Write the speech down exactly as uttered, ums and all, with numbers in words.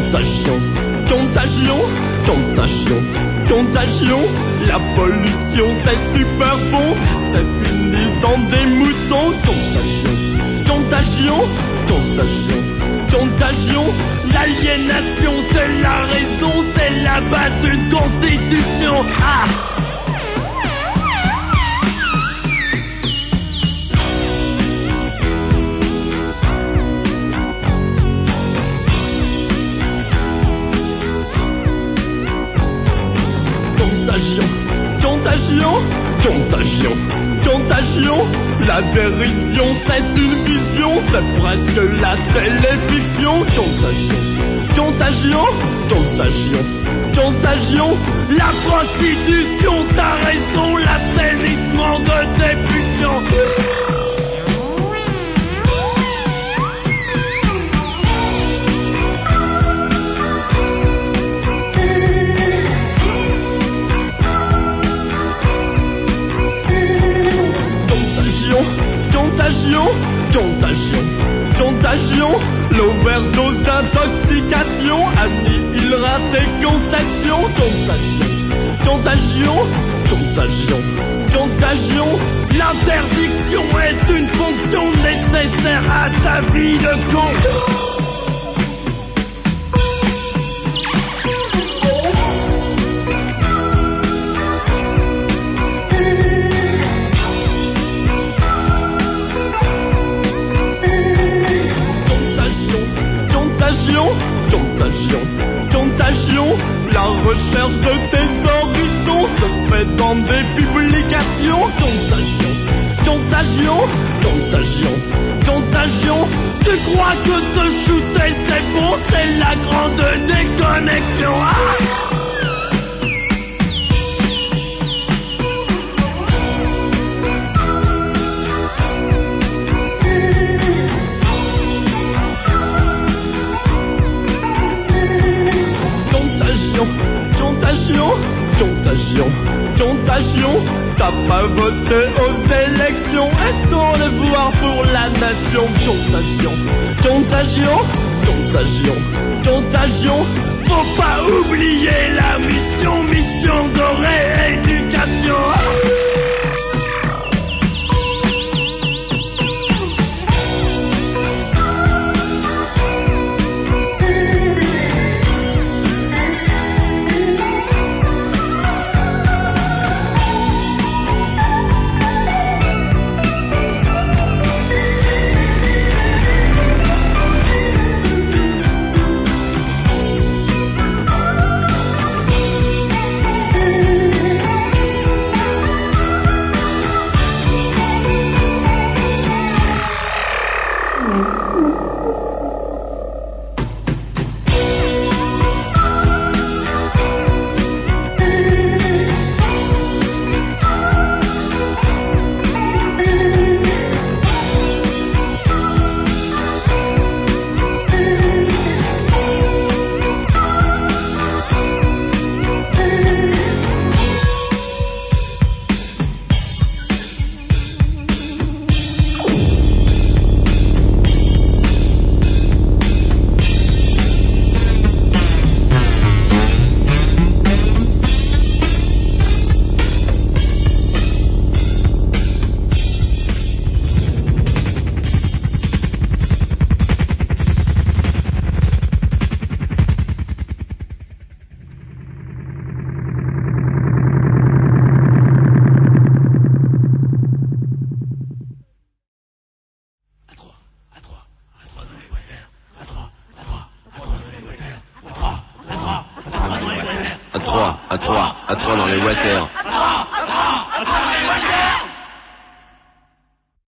Contagion, contagion, contagion, contagion. La pollution c'est super bon, c'est fini dans des moutons. Contagion, contagion, contagion, contagion. L'aliénation c'est la raison, c'est la base d'une constitution. Ah! Contagion, contagion, contagion, contagion. La dérision c'est une vision, c'est presque la télévision. Contagion, contagion, contagion, contagion. La prostitution, t'as raison, l'assainissement de tes pulsions. Contagion, contagion, contagion. L'overdose d'intoxication annihilera tes conceptions. Contagion, contagion, contagion, contagion. L'interdiction est une fonction nécessaire à ta vie de con. Contagion, contagion. La recherche de tes horizons se fait dans des publications. Contagion, contagion, contagion, contagion. Tu crois que te shooter c'est bon, c'est la grande déconnexion. Ah! Contagion, contagion, contagion. T'as pas voté aux élections et ton devoir pour la nation. Contagion, contagion, contagion, contagion. Faut pas oublier la mission, mission de rééducation. À trois, à trois dans les water.